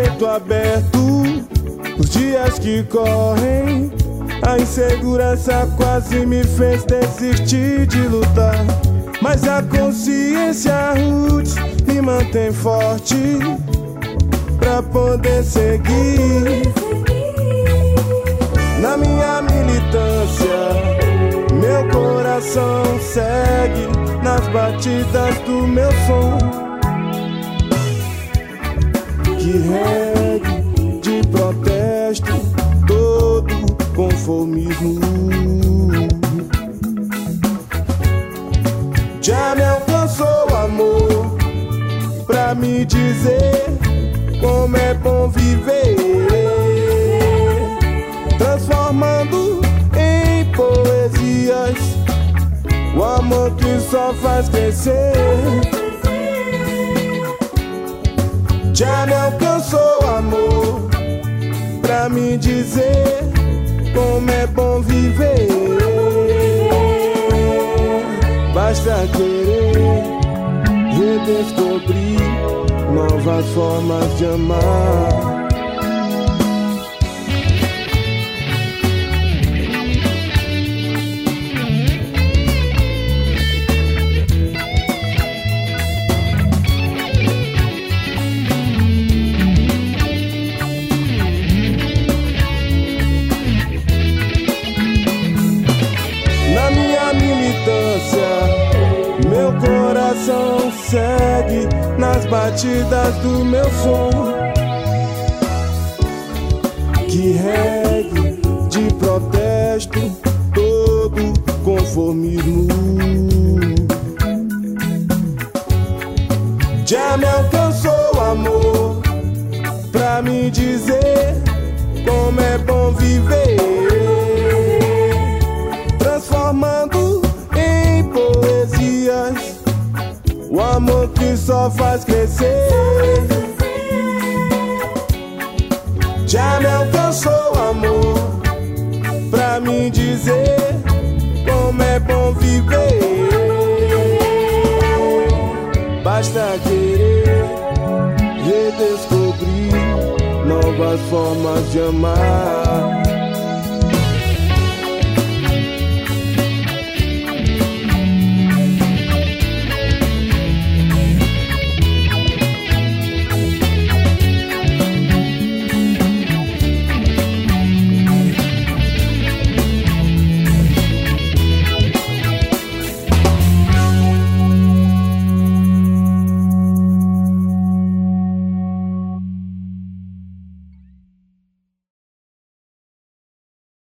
peito aberto, os dias que correm, a insegurança quase me fez desistir de lutar. Mas a consciência roots me mantém forte pra poder seguir. Na minha militância, meu coração segue nas batidas do meu som. Que regue de protesto, todo conformismo. Já me alcançou o amor pra me dizer como é bom viver, transformando em poesias o amor que só faz crescer. Já me alcançou o amor pra me dizer como é bom viver. Basta querer redescobrir novas formas de amar. Na minha militância, meu coração segue nas batidas do meu som. Que regue de protesto, todo conformismo. Já me alcançou o amor pra me dizer como é bom viver, transformando em poesias o amor que só faz crescer. Já me alcançou o amor pra me dizer como é bom viver. Basta querer redescobrir novas formas de amar.